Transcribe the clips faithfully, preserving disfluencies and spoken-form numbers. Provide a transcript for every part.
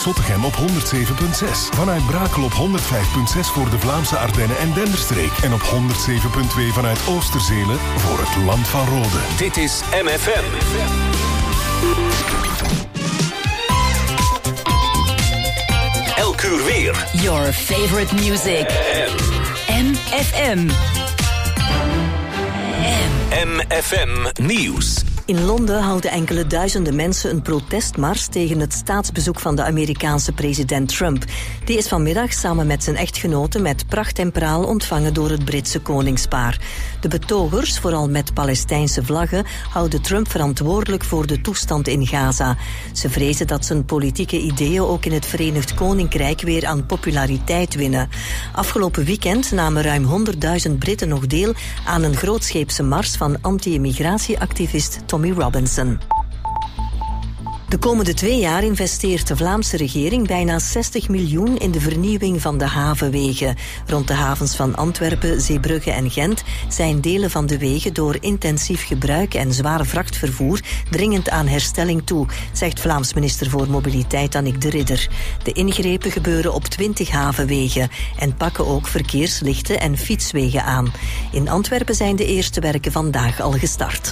Zottegem op honderd zeven komma zes. Vanuit Brakel op honderd vijf komma zes voor de Vlaamse Ardennen en Denderstreek. En op honderd zeven komma twee vanuit Oosterzelen voor het Land van Rode. Dit is M F M. Elk uur weer. Your favorite music. M F M. M F M Nieuws. In Londen houden enkele duizenden mensen een protestmars tegen het staatsbezoek van de Amerikaanse president Trump. Die is vanmiddag samen met zijn echtgenote met pracht en praal ontvangen door het Britse koningspaar. De betogers, vooral met Palestijnse vlaggen, houden Trump verantwoordelijk voor de toestand in Gaza. Ze vrezen dat zijn politieke ideeën ook in het Verenigd Koninkrijk weer aan populariteit winnen. Afgelopen weekend namen ruim honderdduizend Britten nog deel aan een grootscheepse mars van anti-immigratieactivist Tommy Robinson. De komende twee jaar investeert de Vlaamse regering bijna zestig miljoen in de vernieuwing van de havenwegen. Rond de havens van Antwerpen, Zeebrugge en Gent zijn delen van de wegen door intensief gebruik en zwaar vrachtvervoer dringend aan herstelling toe, zegt Vlaams minister voor Mobiliteit Annick de Ridder. De ingrepen gebeuren op twintig havenwegen en pakken ook verkeerslichten en fietswegen aan. In Antwerpen zijn de eerste werken vandaag al gestart.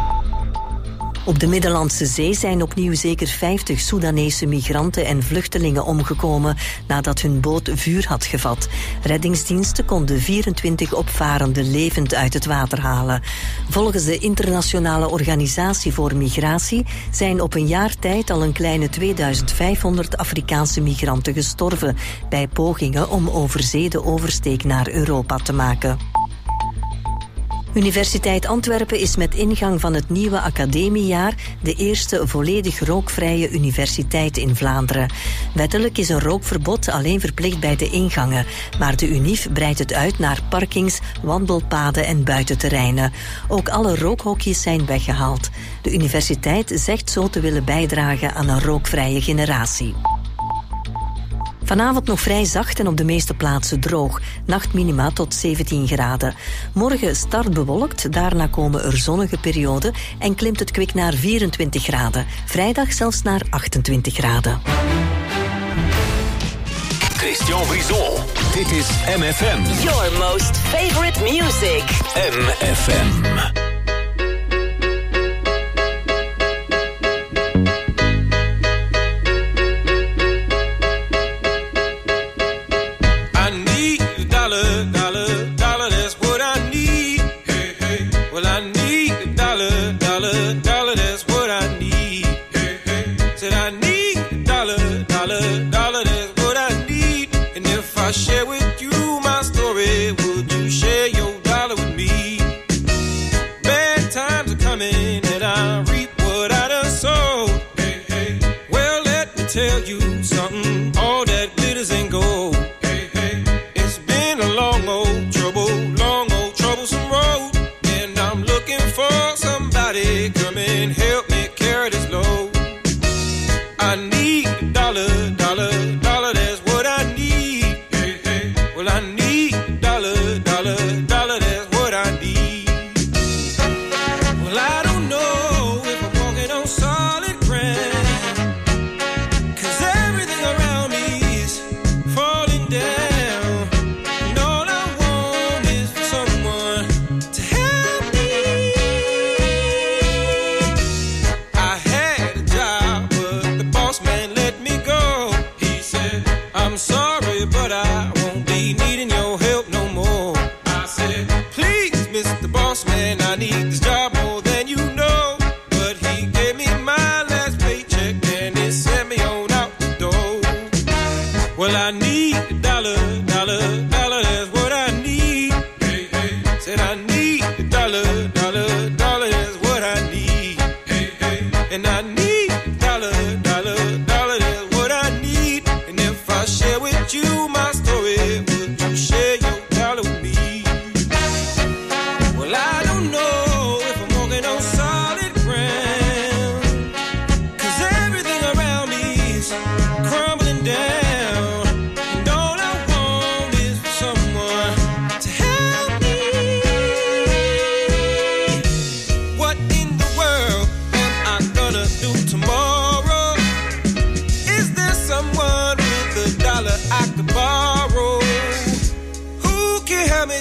Op de Middellandse Zee zijn opnieuw zeker vijftig Soedanese migranten en vluchtelingen omgekomen nadat hun boot vuur had gevat. Reddingsdiensten konden vierentwintig opvarenden levend uit het water halen. Volgens de Internationale Organisatie voor Migratie zijn op een jaar tijd al een kleine tweeduizend vijfhonderd Afrikaanse migranten gestorven bij pogingen om over zee de oversteek naar Europa te maken. Universiteit Antwerpen is met ingang van het nieuwe academiejaar de eerste volledig rookvrije universiteit in Vlaanderen. Wettelijk is een rookverbod alleen verplicht bij de ingangen, maar de Unief breidt het uit naar parkings, wandelpaden en buitenterreinen. Ook alle rookhokjes zijn weggehaald. De universiteit zegt zo te willen bijdragen aan een rookvrije generatie. Vanavond nog vrij zacht en op de meeste plaatsen droog. Nachtminima tot zeventien graden. Morgen start bewolkt, daarna komen er zonnige perioden en klimt het kwik naar vierentwintig graden. Vrijdag zelfs naar achtentwintig graden. Christian Brison, dit is M F M. Your most favorite music. M F M. Share with you my story. Would you share your dollar with me? Bad times are coming, and I reap what I done sowed. Hey, hey. Well, let me tell you something. All that glitters ain't gold. Hey, hey. It's been a long old trouble, long old troublesome road, and I'm looking for somebody come and help me carry this load. I need a dollar, dollar, dollar. That's what I need. Well, I need a dollar, dollar, dollar, that's what I need. Well, I don't know if I'm walking on solid ground, 'cause everything around me is falling down. And all I want is for someone to help me. I had a job, but the boss man let me go.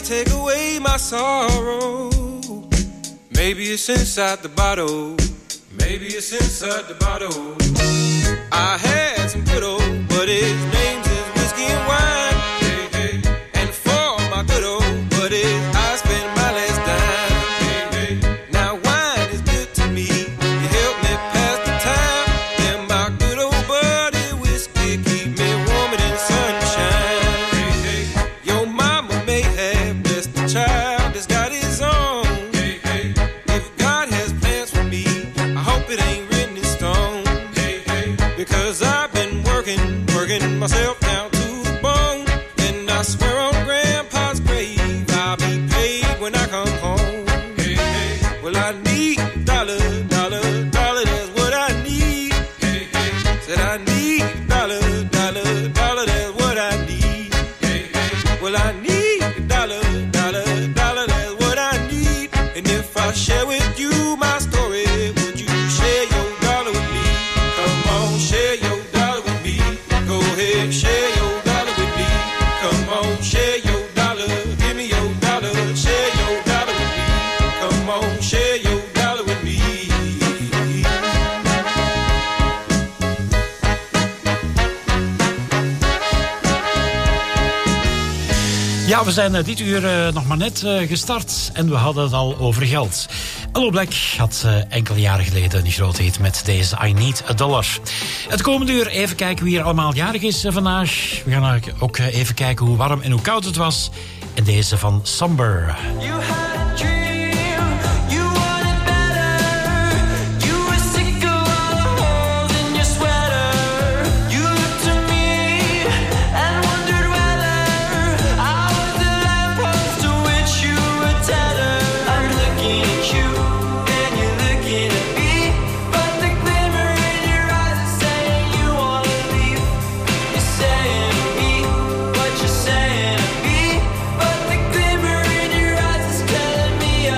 take away my sorrow. Maybe it's inside the bottle. Maybe it's inside the bottle. I had some good old, but his name's is whiskey and wine. Hey, hey. And for my good old buddies, I spend my last dime. Hey, hey. Now wine is good to me. You help me pass the time. And my good old buddy whiskey keep me warmer than sunshine. Hey, hey. Your mama may have blessed the child that's got his own. Hey, hey. If God has plans for me, I hope it ain't written in stone. Hey, hey. Because I've been working, working myself down to the bone. And I swear on Grandpa's grave, I'll be paid when I come home. Hey, hey. Well, I need a dollar, dollar, dollar, that's what I need. Hey, hey. Said I need a dollar, dollar, dollar, that's what I need. Hey, hey. Well, I need a dollar, dollar, dollar, that's what I need. And if I share with you my story, would you share your dollar with me? Come on, share your dollar with me. Go ahead, share your dollar with me. Come on, share your dollar. Give me your dollar. Share your dollar with me. Come on, share your dollar with me. Ja, we zijn uh, dit uur uh, nog maar net uh, gestart en we hadden het al over geld. Allo Black had uh, enkele jaren geleden een grote hit met deze I Need a Dollar. Het komende uur even kijken wie er allemaal jarig is uh, vandaag. We gaan ook uh, even kijken hoe warm en hoe koud het was. En deze van Somber. You had a dream, you wanted better. You were sick of all the holes in your sweater. You looked to me and wondered whether I was the lamppost to which you were tethered. I'm looking at you and you're looking at me, but the glimmer in your eyes is saying you wanna leave. You're saying to me what you're saying to me, but the glimmer in your eyes is telling me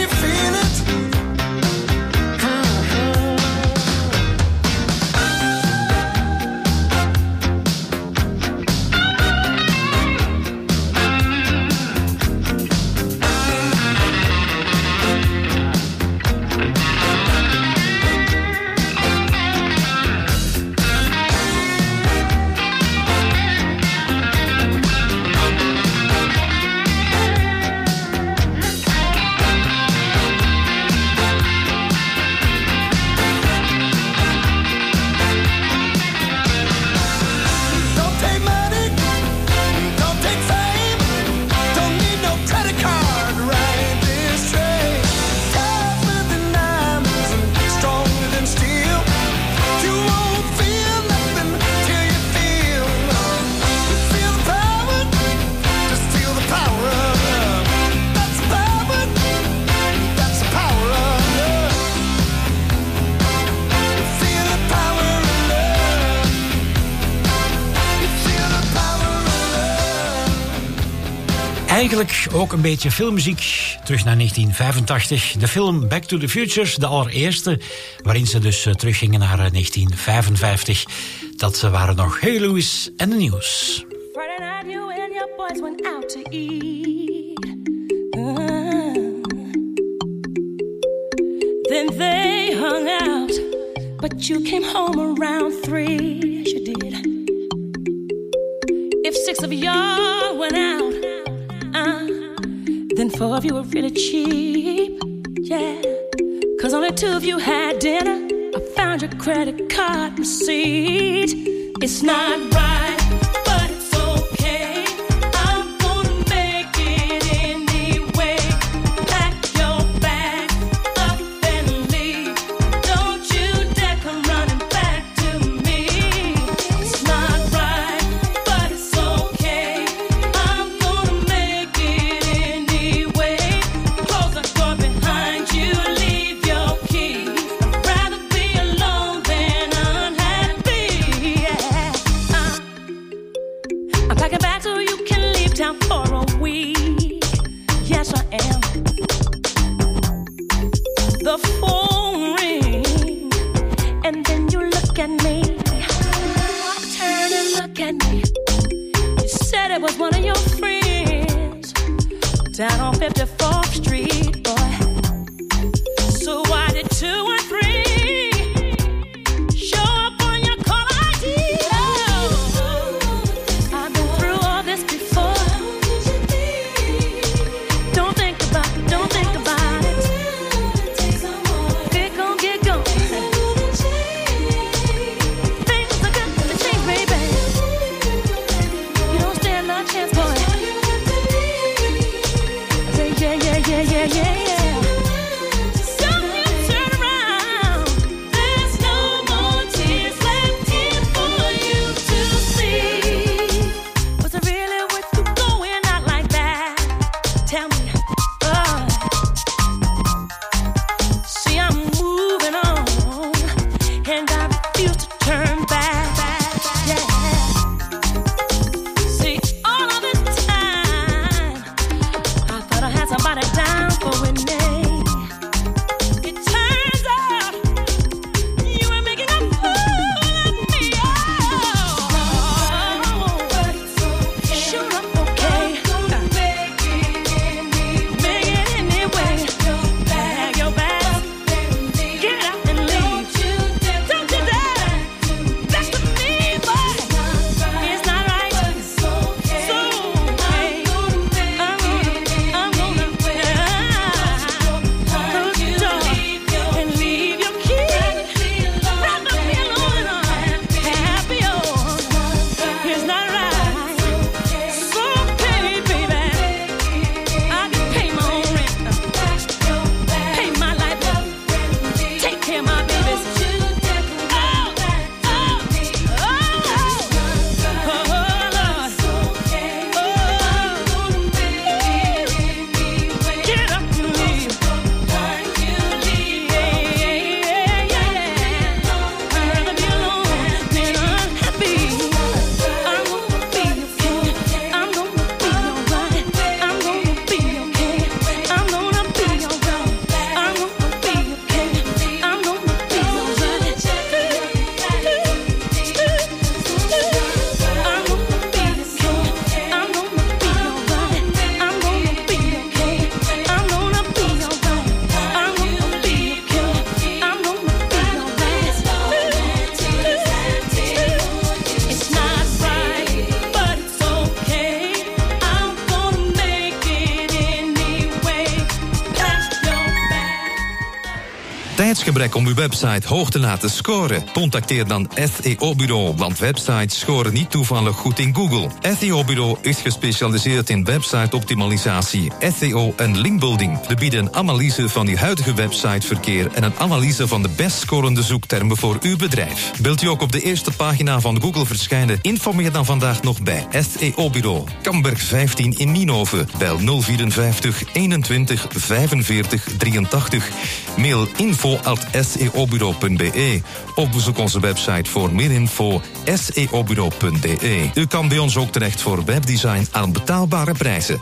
you feel it? Eigenlijk ook een beetje filmmuziek. Terug naar negentien vijfentachtig. De film Back to the Future, de allereerste. Waarin ze dus uh, teruggingen naar uh, negentien vijfenvijftig. Dat uh, waren nog Hey Louis en de nieuws. Friday night you and your boys went out to eat. Uh, then they hung out. But you came home around three. Yes, you did. If six of y'all went out, Uh, then four of you were really cheap, yeah. Cause only two of you had dinner. I found your credit card receipt. It's not right, but it's okay. I'm gonna make it anyway. Pack your bag up and leave. Don't you dare come running back to me. It's not right, but it's okay. I'm gonna make it anyway. Close the door behind you, leave your key. I'd rather be alone than unhappy, yeah. Uh, I'm packing bags so you can leave town for a week. Yes, I am. The phone ring, and then you look at me. Turn and look at me. You said it was one of your friends down on fifty-fourth Street, boy. So why did two or three show up on your call I D? Oh, I've been through all this before. Don't think about it, don't think about it. Get gone, get gone. Things are gonna change, baby. You don't stand no chance, boy. I say, yeah, yeah, yeah, yeah, yeah, yeah. So you turn around. There's no more tears left here for you to see. Was it really worth you going out like that? Tell me. Oh. See, I'm moving on, and I refuse to turn back. Yeah. See, all of this time, I thought I had somebody down for it. Tijdsgebrek om uw website hoog te laten scoren? Contacteer dan S E O-bureau, want websites scoren niet toevallig goed in Google. S E O-bureau is gespecialiseerd in website-optimalisatie, S E O en linkbuilding. We bieden een analyse van uw huidige websiteverkeer en een analyse van de best scorende zoektermen voor uw bedrijf. Wilt u ook op de eerste pagina van Google verschijnen? Informeer dan vandaag nog bij S E O-bureau. Kamberg vijftien in Nienhoven. Bel nul vierenvijftig eenentwintig vijfenveertig drieëntachtig. Mail info at s e o bureau punt b e. Of bezoek onze website voor meer info s e o bureau punt b e. U kan bij ons ook terecht voor webdesign aan betaalbare prijzen.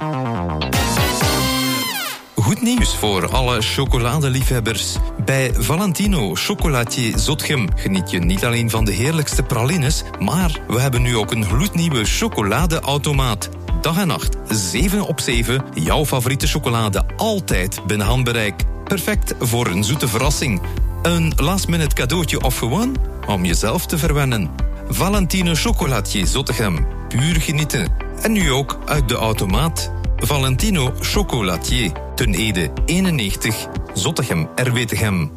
Goed nieuws voor alle chocoladeliefhebbers. Bij Valentino Chocolatier Zotgem geniet je niet alleen van de heerlijkste pralines, maar we hebben nu ook een gloednieuwe chocoladeautomaat. Dag en nacht, zeven op zeven, jouw favoriete chocolade altijd binnen handbereik. Perfect voor een zoete verrassing. Een last-minute cadeautje of gewoon om jezelf te verwennen. Valentino Chocolatier Zottegem. Puur genieten. En nu ook uit de automaat. Valentino Chocolatier. Ten Ede eenennegentig. Zottegem, R W Tegem.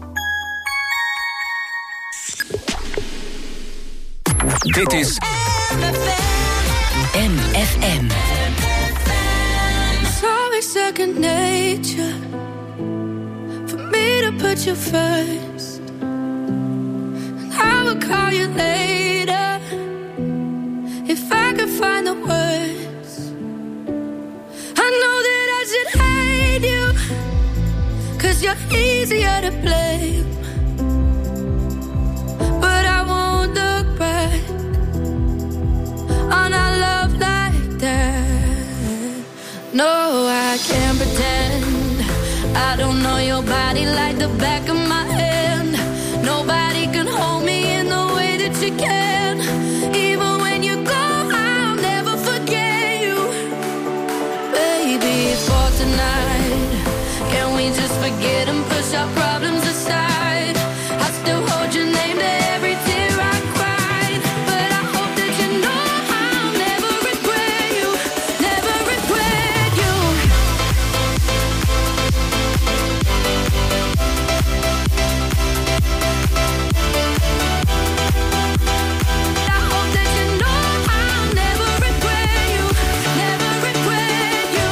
Dit is M F M. It's always second nature for me to put you first. And I will call you later if I could find the words. I know that I should hate you, 'cause you're easier to blame. But I won't look back on our love like that. No, I can't pretend I don't know your body like the back of my hand. Nobody can hold me in the way that you can. Even when you go, I'll never forget you. Baby, for tonight, can we just forget and push our problems aside? I still hold your name to every tear I cried. But I hope that you know I'll never regret you. Never regret you. I hope that you know I'll never regret you. Never regret you.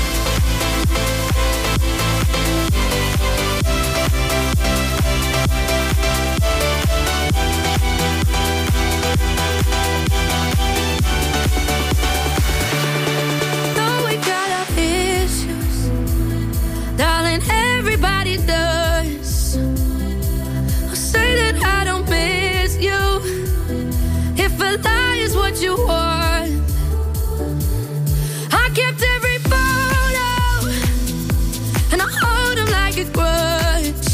Though we got our issues, darling, everybody does. I'll say that I don't miss you. If a lie is what you want, I kept every photo and I hold them like a grudge.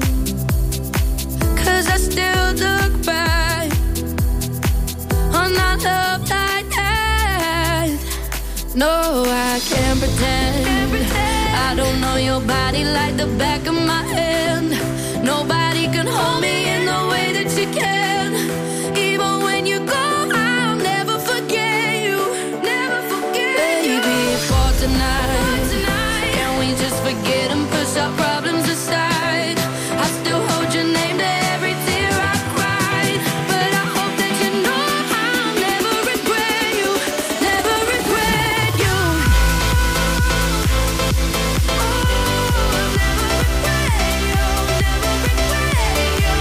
'Cause I still look back on our love like that. No, I can't pretend. I don't know your body like the back of my hand. Nobody can hold me in the way that you can. Even when you go, I'll never forget you. Never forget you. Baby, for tonight, can we just forget and push our problems aside? I still hold your name to every tear I cried. But I hope that you know I'll never regret you. Never regret you. Oh, I'll never regret you. Never regret you.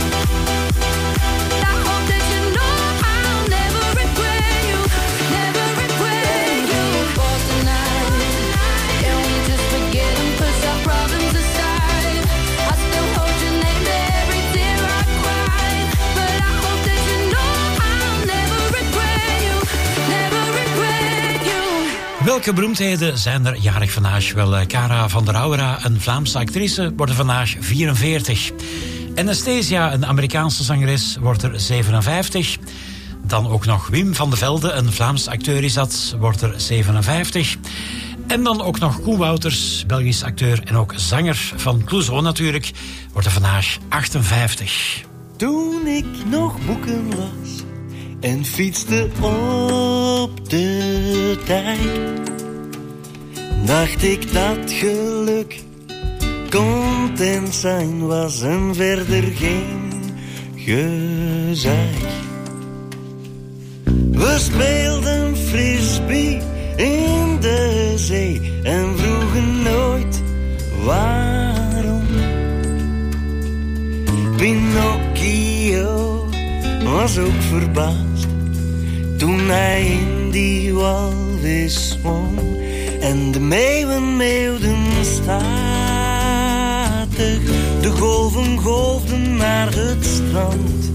I hope that you know I'll never regret you. Never regret you. For tonight, can we just forget and push our problems aside? I still hold your name to every tear I cried. But I hope that you know I'll never regret you. Never regret you. Welke beroemdheden zijn er jarig vandaag? Wel, eh, Cara van der Aura, een Vlaamse actrice, wordt er vandaag vierenveertig. Anastasia, een Amerikaanse zangeres, wordt er zevenenvijftig. Dan ook nog Wim van de Velde, een Vlaams acteur is dat, wordt er zevenenvijftig. En dan ook nog Koen Wouters, Belgisch acteur en ook zanger van Clouseau natuurlijk, wordt er vandaag achtenvijftig. Toen ik nog boeken las en fietste op de tijd, dacht ik dat geluk content zijn was en verder geen gezeik. We speelden frisbee in de zee en vroegen nooit waarom. Pinocchio was ook verbaasd toen hij in die walvis zwom. En de meeuwen meeuwden statig, de golven golfden naar het strand.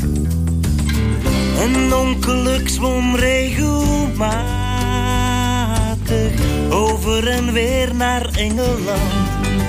En ongeluk zwom regelmatig over en weer naar Engeland.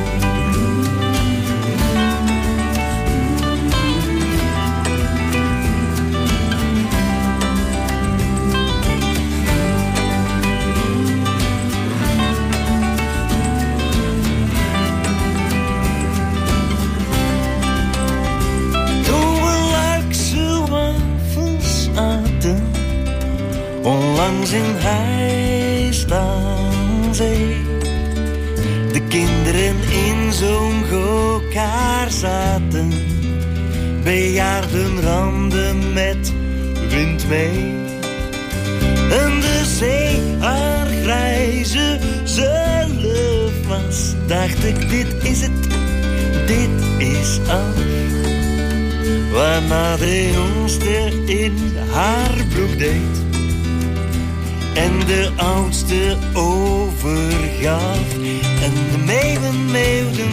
Onlangs in Heist aan zee, de kinderen in zo'n go-kar zaten, bejaarden randen met wind mee. En de zee haar grijze zelf was, dacht ik dit is het, dit is af. Waarna de jongste in haar broek deed en de oudste overgaf. En de meeuwen meeuwden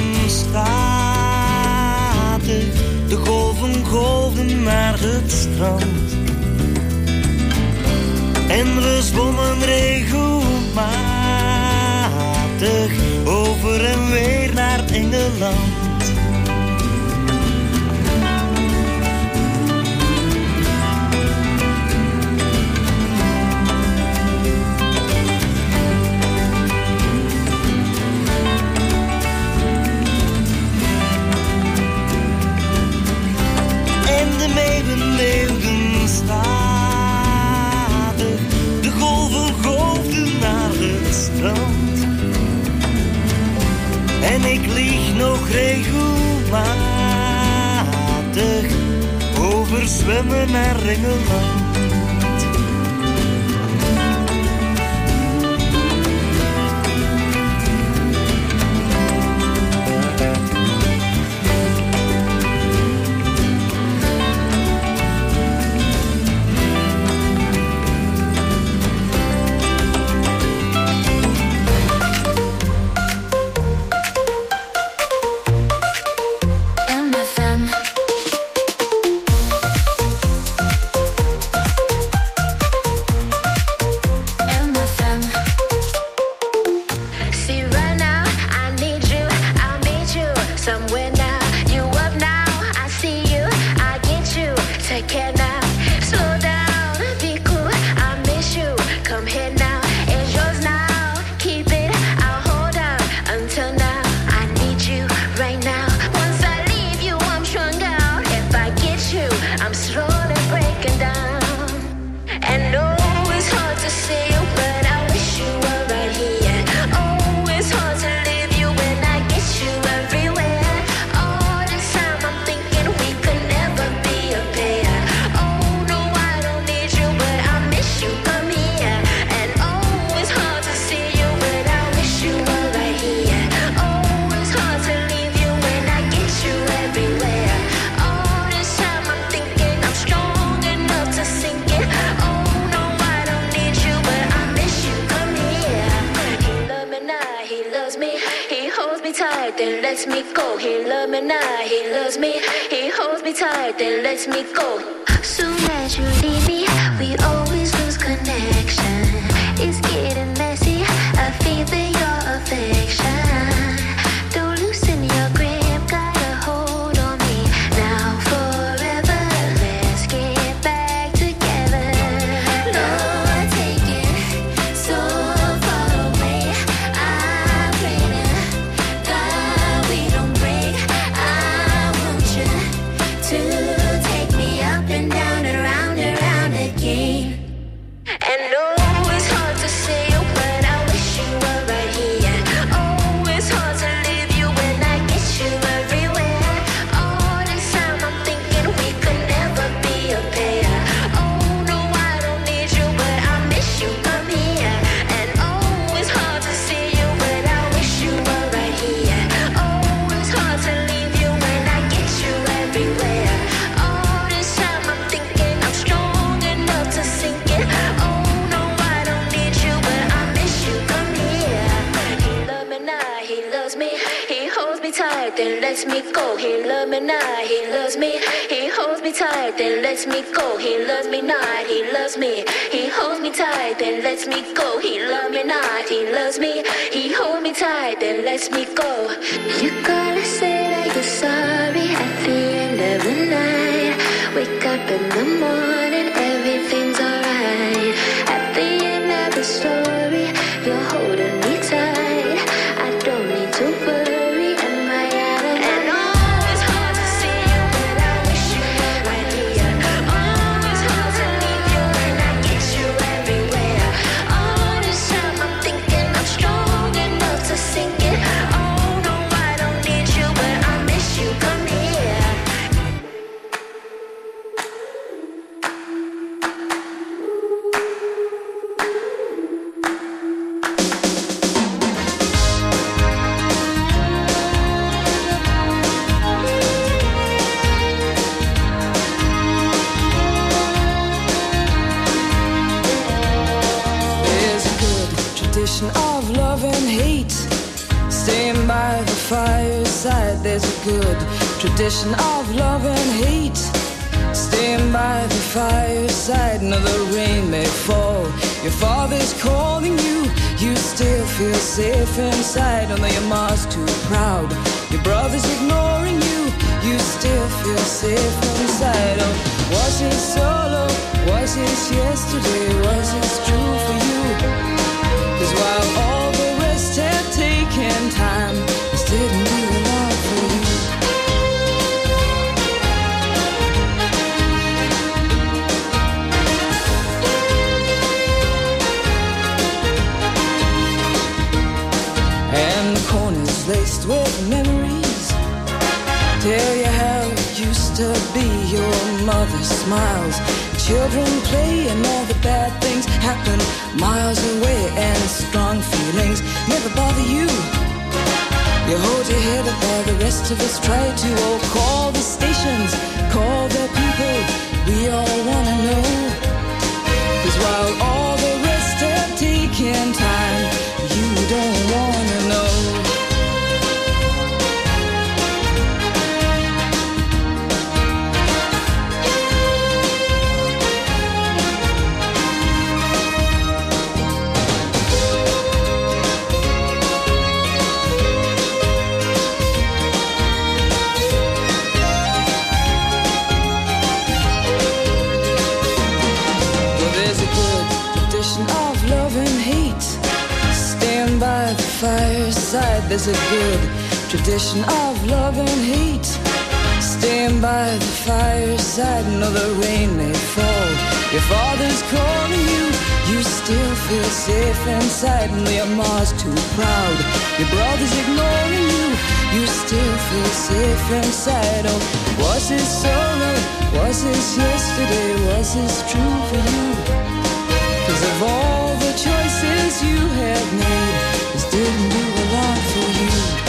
statig, de golven golfden naar het strand. En we zwommen regelmatig over en weer naar Engeland. Leeuwden stadig, de golven golfden naar het strand. En ik lieg nog regelmatig over zwemmen naar Engeland. To take me up and down and round and round again. And no tight, then lets me go. He loves me not, he loves me. He holds me tight, then lets me go. He loves me not, he loves me. He holds me tight, then lets me go. He loves me not, he loves me. He holds me tight, then lets me go. You gotta say that you're sorry at the end of the night. Wake up in the morning, everything's alright. At the end of the story, you're holding me tight. I don't need to worry, am I out of and oh, it's hard to see you, but I wish you were here. Oh, it's hard to leave you when I get you everywhere. All this time I'm thinking I'm strong enough to sink it. Oh no, I don't need you, but I miss you. Come here. There's a good tradition of love and hate. Staying by the fireside. There's a good tradition of love and hate. Staying by the fireside. No, the rain may fall. Your father's calling you. You still feel safe inside. Although your mom's too proud. Your brother's ignoring you. You still feel safe inside. Oh, was it solo? Was it yesterday? Was it true for you? 'Cause while all the rest had taken time, this didn't do a lot for you. And the corners laced with memories tell you how it used to be. Your mother smiles, children play, and all the bad things happen miles away. And strong feelings never bother you. You hold your head up while the rest of us try to. Oh, call the stations, call the people, we all wanna know. 'Cause while all the rest have taken time, you don't wanna know. Of love and hate, stand by the fireside. There's a good tradition of love and hate. Stand by the fireside. No, the rain may fall. Your father's calling you. You still feel safe inside. And your mom's too proud. Your brother's ignoring you. You still feel safe inside. Oh, was this solo? Was this yesterday? Was this true for you? 'Cause of all the choices you have made, this didn't do a lot for you.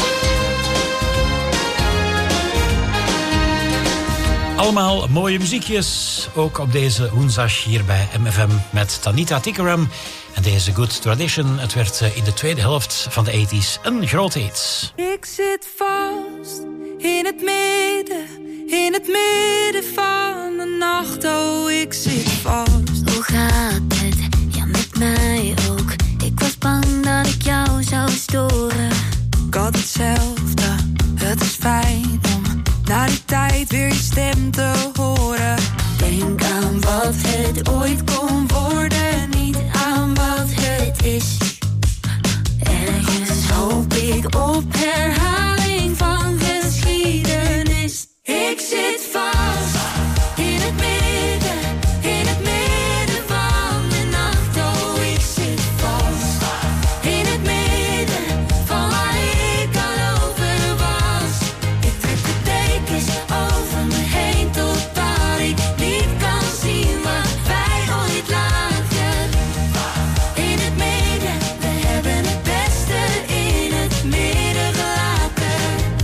Allemaal mooie muziekjes, ook op deze woensdag hier bij M F M met Tanita Tikaram. En deze Good Tradition, het werd in de tweede helft van de tachtiger een groot hit. Ik zit vast in het midden, in het midden van de nacht. Oh, ik zit vast. Hoe gaat het? Ja, met mij ook. Ik was bang dat ik jou zou storen. Ik had hetzelfde, het is fijn om na die tijd weer je stem te horen. Denk aan wat het ooit kon worden, niet aan wat het is. Ergens hoop ik op herhaling van geschiedenis. Ik zit vast in het midden, in het midden van de nacht. Oh, ik zit vast in het midden van waar ik al over was. Ik trek de dekens over me heen totdat ik niet kan zien wat wij ooit lagen. In het midden, we hebben het beste in het midden gelaten.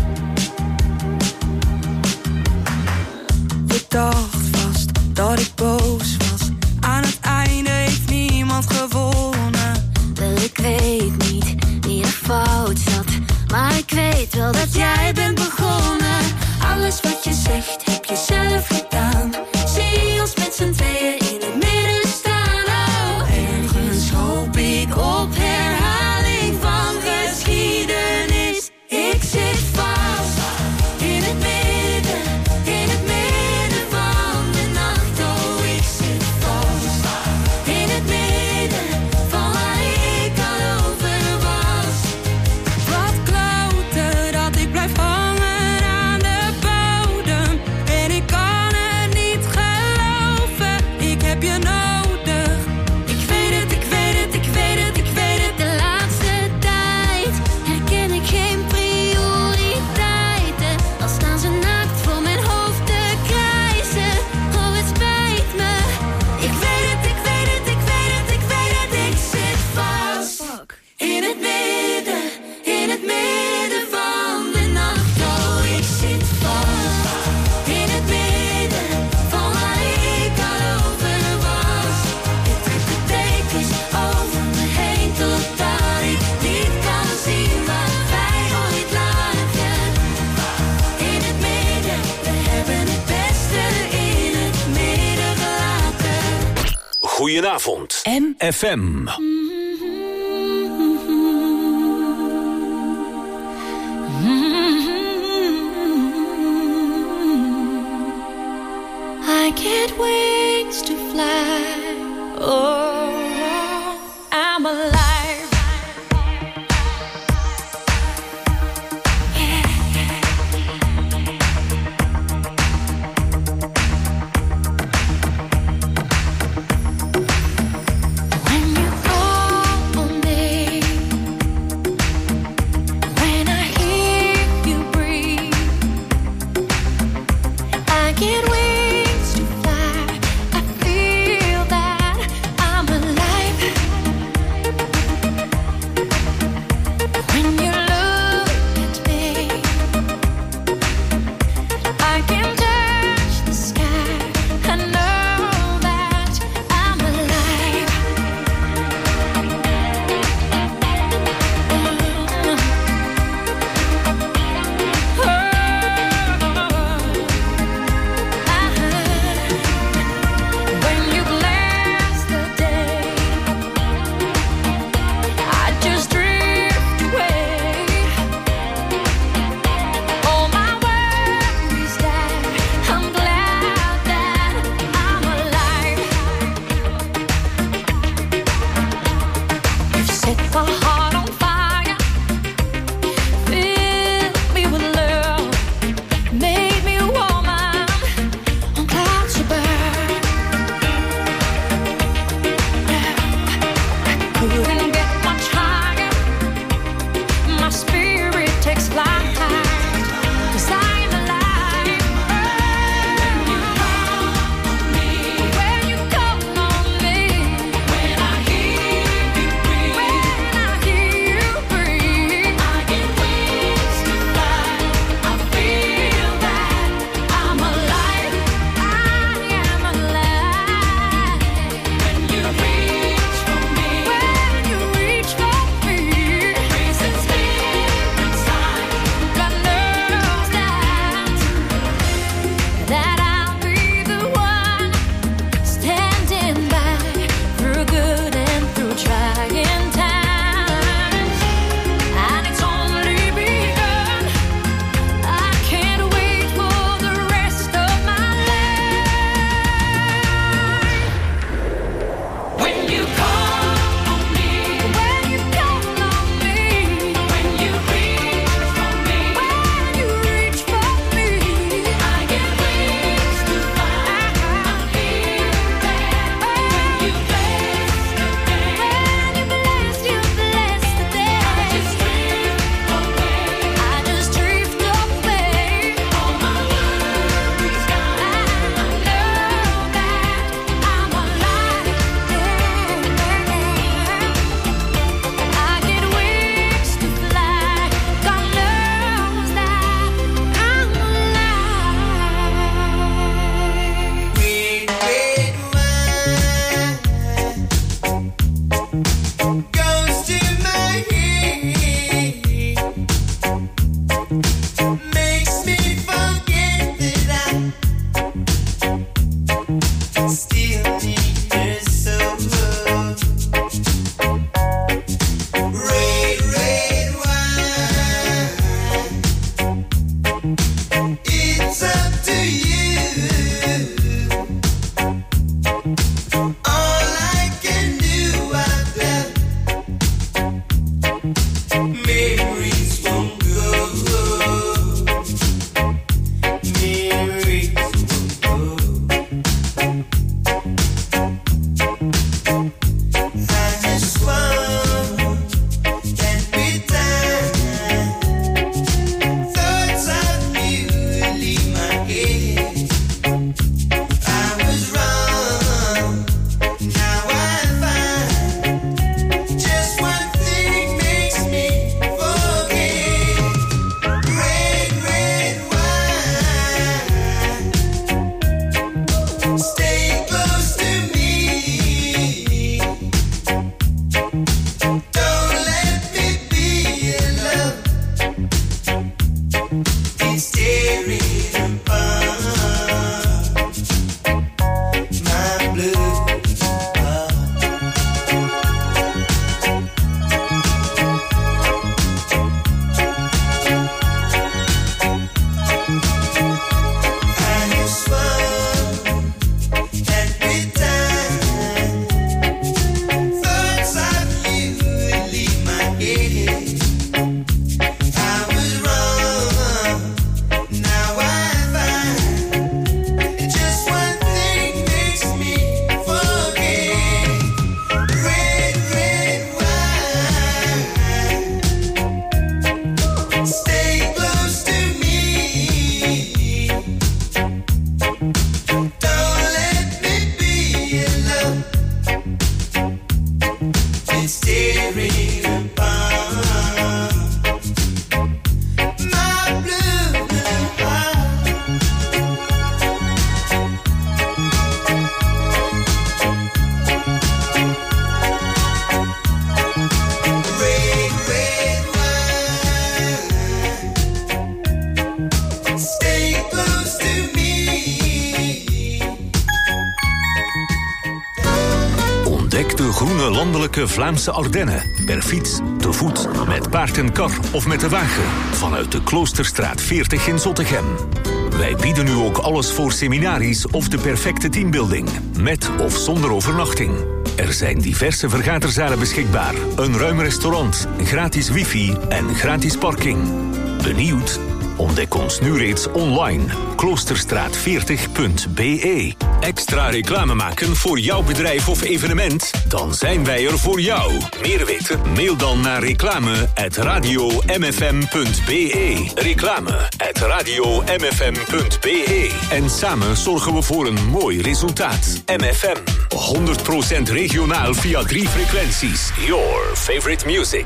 Ik dacht vast dat ik boos was. Aan het einde heeft niemand gewonnen. Wel, ik weet niet wie er fout zat. Maar ik weet wel dat jij bent begonnen. Alles wat je zegt heb je zelf gedaan. Zie ons met z'n tweeën in het midden staan. Oh, ergens hoop ik op herhaling van geschiedenis. Ik zit vast in het midden, in het midden van de nacht. Oh, ik zit vast in het midden van waar ik al over was. Wat kloten dat ik blijf hangen aan de bodem. En ik kan het niet geloven, ik heb je nodig. Ik weet het, ik weet het, ik weet het, ik weet het. De laatste tijd herken ik geen prioriteiten. Al staan ze naakt voor mijn hoofd te krijsen. Oh, het spijt me. Ik weet het, ik weet het, ik weet het, ik weet het. Ik zit vast in het midden, in het midden van de nacht. Oh, ik zit vast in het midden van waar ik al over was. Ik trek de dekens over me heen totdat ik niet kan zien waar wij ooit lagen. In het midden, we hebben het beste in het midden gelaten. Goedenavond. F M. I get wings to fly. Oh, I'm alive. When you call on me, when I hear you breathe, I get wings to fly. I feel It's up to you. All I can do, I've left memories won't go. Memories won't go. I just want that bit time. Thoughts of you leave my head. I was wrong. Now I find just one thing makes me forget. Red, red wine. Stay close to me. Don't let me be alone. It's tearing apart my blue heart. I just want that bit time. Thoughts of you leave my head. I was wrong. Now I find just one thing makes me forget. Red, red wine. Stay close to me. Don't let me be alone. It's tearing apart my blue heart. Red, red wine. Stay close to me. Ontdek de groene landelijke Vlaamse Ardennen. Per fiets, te voet, met paard en kar of met de wagen. Vanuit de Kloosterstraat veertig in Zottegem. Wij bieden nu ook alles voor seminaries of de perfecte teambuilding. Met of zonder overnachting. Er zijn diverse vergaderzalen beschikbaar. Een ruim restaurant, gratis wifi en gratis parking. Benieuwd? Ontdek ons nu reeds online. kloosterstraat veertig punt b e. Extra reclame maken voor jouw bedrijf of evenement? Dan zijn wij er voor jou. Meer weten? Mail dan naar reclame at radio m f m punt b e. Reclame at radio m f m punt b e. En samen zorgen we voor een mooi resultaat. M F M. honderd procent regionaal via drie frequenties. Your favorite music.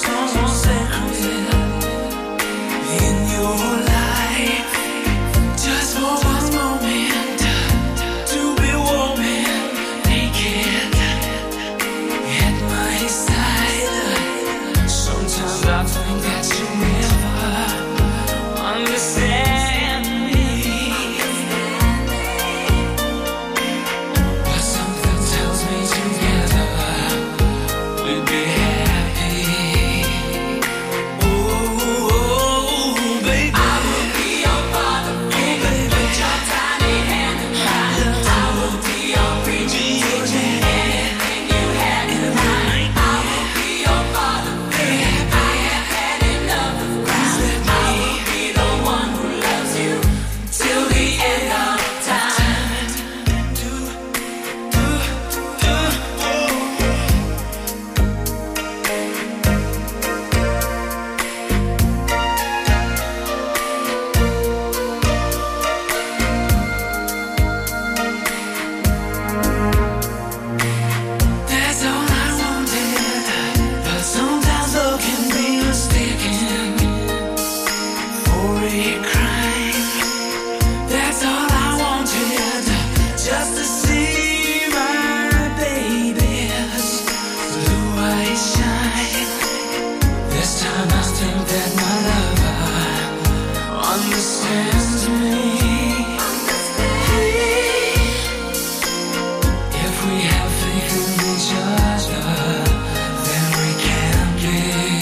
Just baby crying. That's all I wanted, just to see my baby's blue eyes shine. This time I think that my lover understands me. If we have faith in each other, then we can be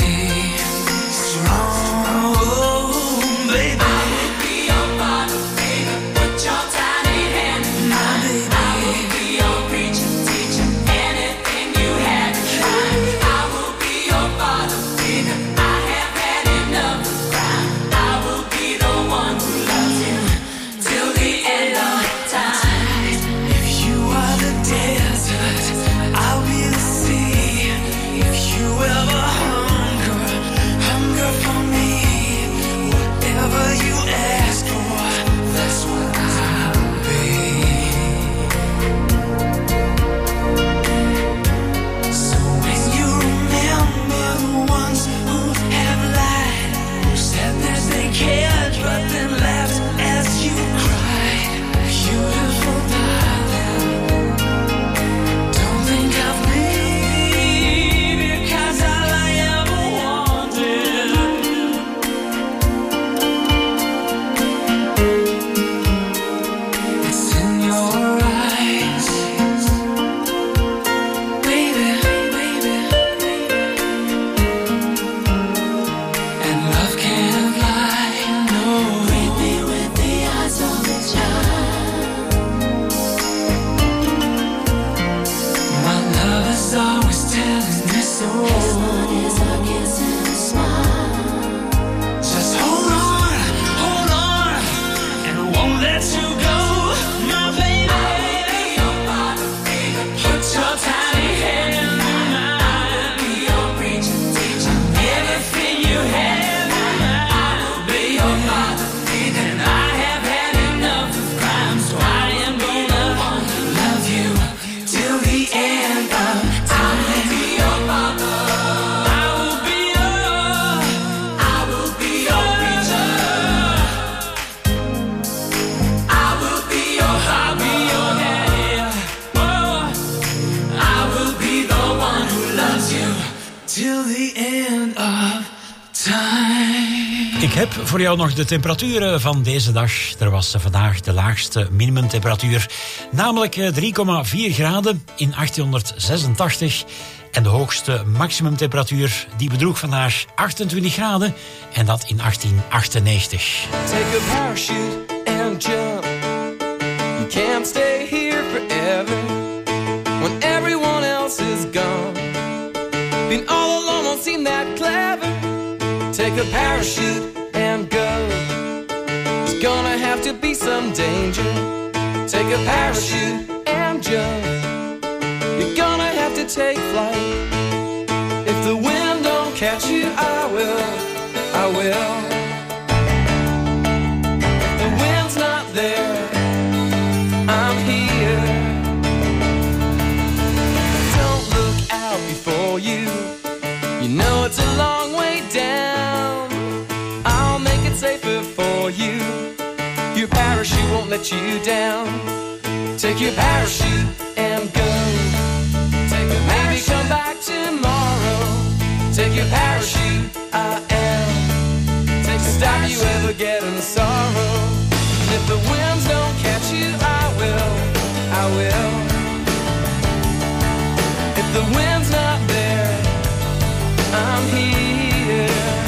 strong. Oh, baby, I will be your father, baby. Put your tiny hand in mine. Baby, I will be your preacher, teacher, anything you had to try. I will be your father, baby. I have had enough of crime. I will be the one who loves you till the end of time. If you are the desert, I'll be the sea. If you ever hunger, hunger for me. Whatever you ask for, that's what I'll be. So when you remember the ones who have lied, who said that they cared but then laughed as you cried, beautiful darling, don't think of me, because all I ever wanted it's in your eyes, baby, baby, and love can't lie, no. Read me with the eyes of a child. My love is always telling me so. Is a kiss and a smile. Just hold on, hold on, and I won't let you go, my baby. I will be your father, baby. Put your tiny hand in mine. I will be your preacher, teacher, everything you have in mind. I will be your father, baby. And I have had enough of crime, so I am gonna love you till the end of time. I will be your father. I will be your, I will be your preacher. I will be your, I'll be your daddy. Oh, I will be the one who loves you till the end of time. Ik heb voor jou nog de temperaturen van deze dag. Er was vandaag de laagste minimumtemperatuur, namelijk eh, drie komma vier graden in achttienhonderdzesentachtig. En de hoogste maximumtemperatuur die bedroeg vandaag achtentwintig graden, en dat in achttien achtennegentig. Take a parachute and jump. You can't stay here forever when everyone else is gone. Being all alone won't seem that clever. Take a parachute and go. There's gonna have to be some danger. Take a parachute and jump. You're gonna have to take flight. If the wind don't catch you, I will, I will. If the wind's not there, I'm here. Don't look out before you. You know it's a long way down. I'll make it safer for you. Your parachute won't let you down. Take your parachute and go. Take a maybe come back tomorrow. Take your parachute, I am. Take to stop you ever getting sorrow. And if the winds don't catch you, I will, I will. If the wind's not there, I'm here.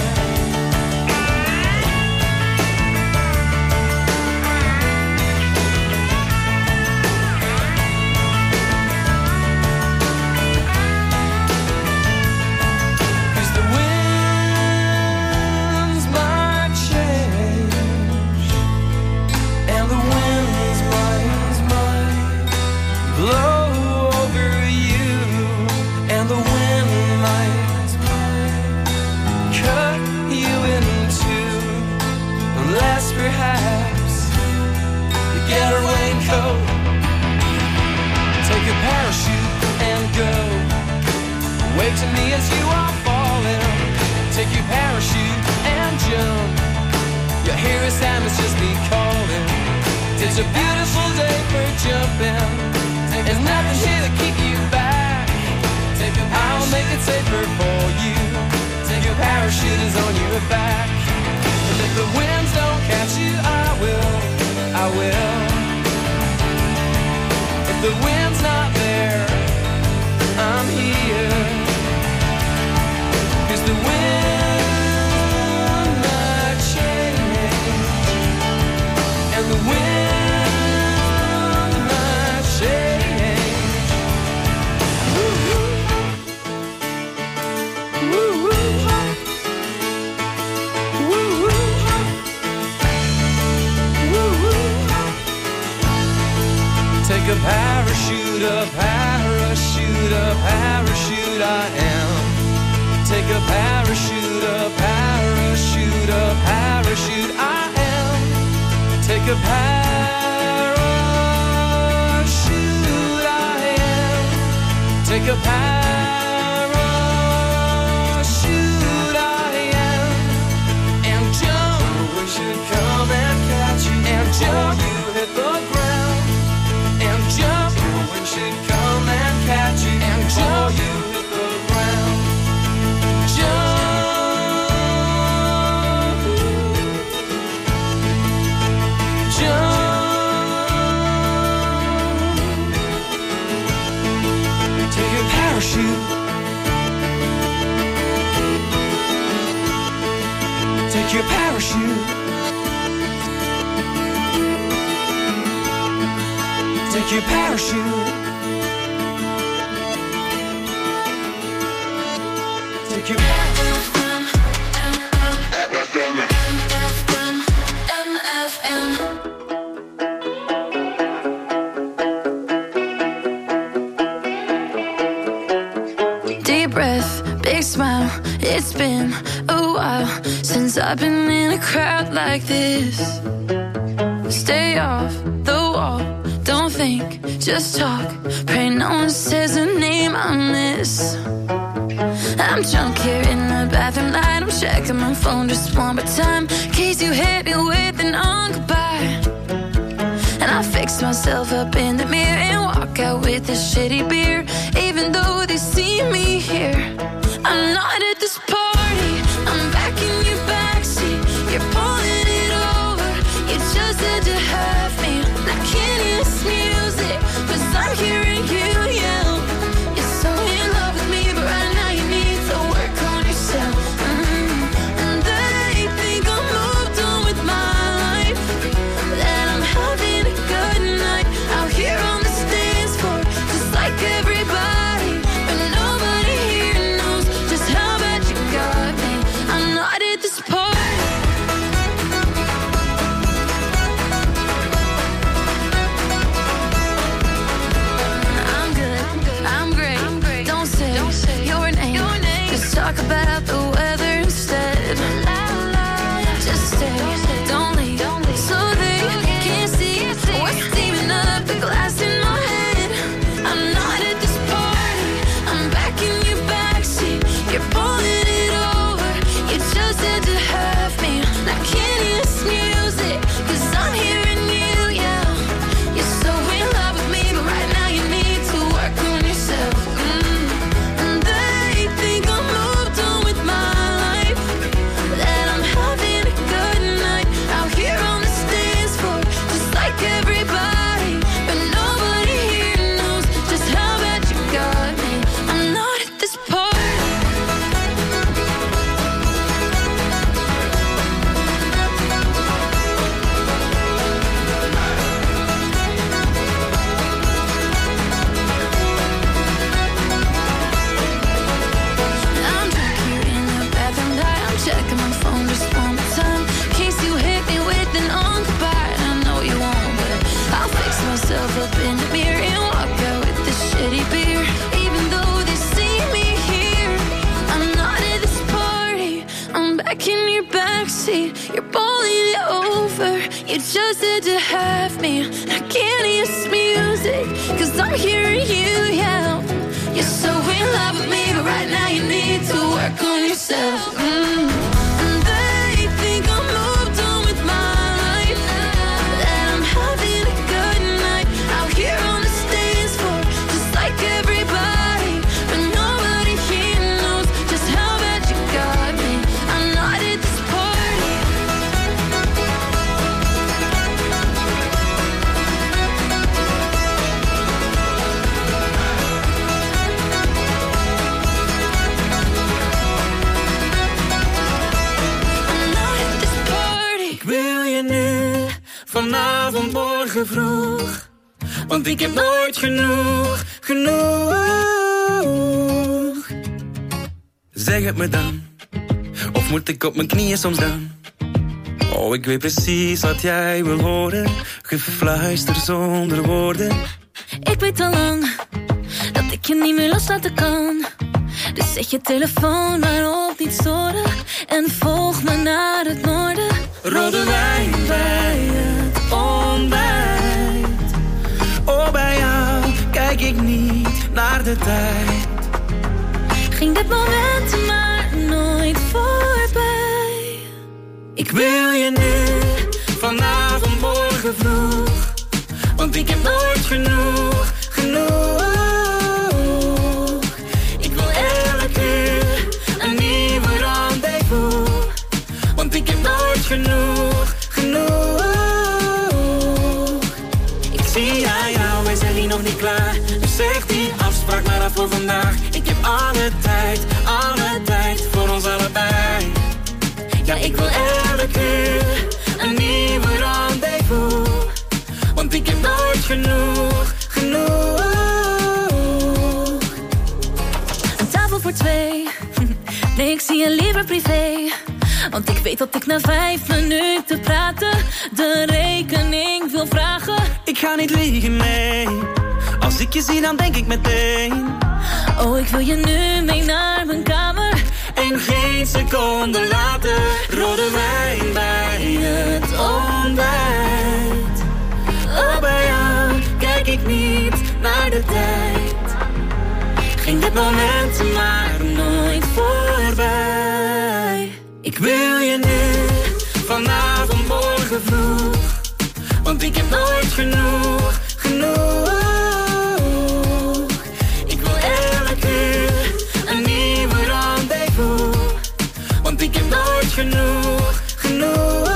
Wave to me as you are falling. Take your parachute and jump. You hear his Sam is just be calling. It's a beautiful day for jumping. There's nothing here to keep you back. I'll make it safer for you. Your parachute is on your back. And if the winds don't catch you, I will, I will. If the wind's not there, I'm here. 'Cause the wind might change, and the wind might change. Woo-hoo. Woo-hoo. Take a parachute, a parachute, a parachute I am. Take a parachute, a parachute, a parachute I am. Take a parachute I am. Take a parachute I am. And jump, we should come and catch you. And jump, you hit the ground. And jump, we should come and catch you. And jump, you hit the ground. Jump, jump. Take your parachute. Take your parachute. Take your parachute. Take your Deep breath, big smile. It's been a while since I've been in a crowd like this. Stay off the wall. Don't think, just talk. Pray no one says a name I miss. I'm drunk here in the bathroom light. I'm checking my phone just one more time, in case you hit me with an on goodbye. And I fix myself up in the mirror and walk out with this shitty beer. Even though they see me here, I'm not at this party. I'm back in your backseat. You're pulling it over. You just had to have me. I can't hear this music, 'cause I'm hearing you yell. You're so in love with me, but right now you need to work on yourself. Mm. And they think I'm moved on with my life, that I'm having a good night out here on the dance floor, just like everybody. But nobody here knows just how bad you got me. I'm not at this party. I'm good, I'm great. Don't say your name. Just talk about the weather instead. Just stay, don't leave, so they can't see what's steaming up the glass in my head. I'm not at this party. I'm back in your backseat. You're pulling it over. You just had to have me. I can't hear this music, 'cause I'm hearing you yell. You're so in love with me, but right now you need to work on yourself. Mm. And they think I'm moved on with my life, that I'm having a good night out here on the dance floor, just like everybody. But nobody here knows just how bad you got me. I'm not at this party. I'm drunk here in the bathroom light. I'm checking my phone just one more time, in case you hit me with an on goodbye. I know you won't, but I'll fix myself up in the mirror and walk out with this shitty beer. Even though they see me here, I'm not at this party. I'm back in your backseat. You're pulling it over. You just had to have me. I can't hear this music, 'cause I'm hearing you yell. You're so in love with me, but right now you need to work on yourself. Mm. And they think I'm moved on with vanavond, morgen vroeg. Want ik heb nooit genoeg, genoeg. Zeg het me dan, of moet ik op mijn knieën soms dan? Oh, ik weet precies wat jij wil horen. Gefluister zonder woorden. Ik weet al lang dat ik je niet meer loslaten kan. Dus zet je telefoon maar op niet storen. En volg me naar het noorden. Rode wijn bij het ontbijt. Oh, bij jou kijk ik niet naar de tijd. Ging dit moment maar nooit voorbij. Ik wil je nu, vanavond, morgen vroeg. Want ik heb nooit genoeg, genoeg. Ik wil elke uur een nieuwe rendezvous. Want ik heb nooit genoeg, genoeg. Ik zie aan jou, wij zijn hier nog niet klaar. Dus zeg die afspraak maar af voor vandaag. Ik heb alle tijd, alle tijd voor ons allebei. Ja, ik wil elke uur een nieuwe rendezvous. Want ik heb nooit genoeg, genoeg. Een tafel voor twee. Nee, ik zie je liever privé. Want ik weet dat ik na vijf minuten praten de rekening wil vragen. Ik ga niet liegen, nee. Als ik je zie, dan denk ik meteen. Oh, ik wil je nu mee naar mijn kamer. En geen seconde later, rode wijn bij het ontbijt. Oh, bij jou kijk ik niet naar de tijd. Ging dit moment maar nooit voorbij. Ik wil je nu, vanavond, morgen vroeg. Want ik heb nooit genoeg, genoeg. Ik wil elke uur een nieuwe rendezvous. Want ik heb nooit genoeg, genoeg.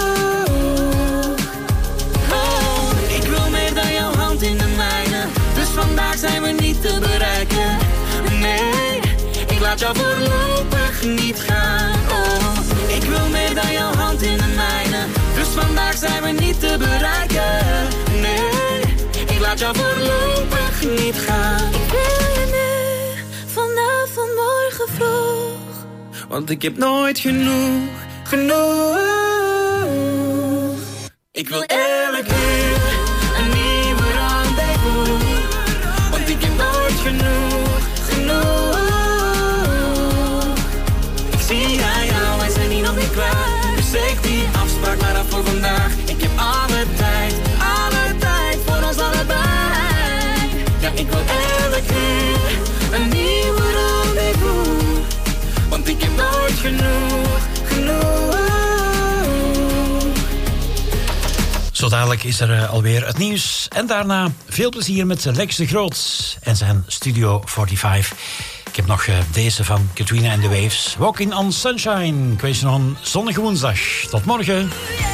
Oh, ik wil meer dan jouw hand in de mijne. Dus vandaag zijn we niet te bereiken. Nee, ik laat jou voorlopig niet gaan. Oh, ik wil meer dan jouw hand in de mijne. Dus vandaag zijn we niet te bereiken. Nee, ik laat jou voorlopig niet gaan. Ik wil je nu, vanavond, morgen vroeg. Want ik heb nooit genoeg, genoeg. Ik wil elke uur een nieuwe rendezvous. Want ik heb nooit genoeg, genoeg. Ik zie aan jou, wij zijn hier nog niet klaar. Dus zeg die afspraak maar af voor vandaag. Ik heb alle tijd, alle tijd voor ons allebei. Ja, ik wil elke uur een nieuwe rendezvous. Want ik heb nooit genoeg, genoeg. Zo dadelijk is er uh, alweer het nieuws. En daarna veel plezier met Lex de Groot en zijn Studio vijfenveertig. Ik heb nog uh, deze van Katrina and the Waves. Walking on Sunshine. Ik wens je nog een zonnige woensdag. Tot morgen.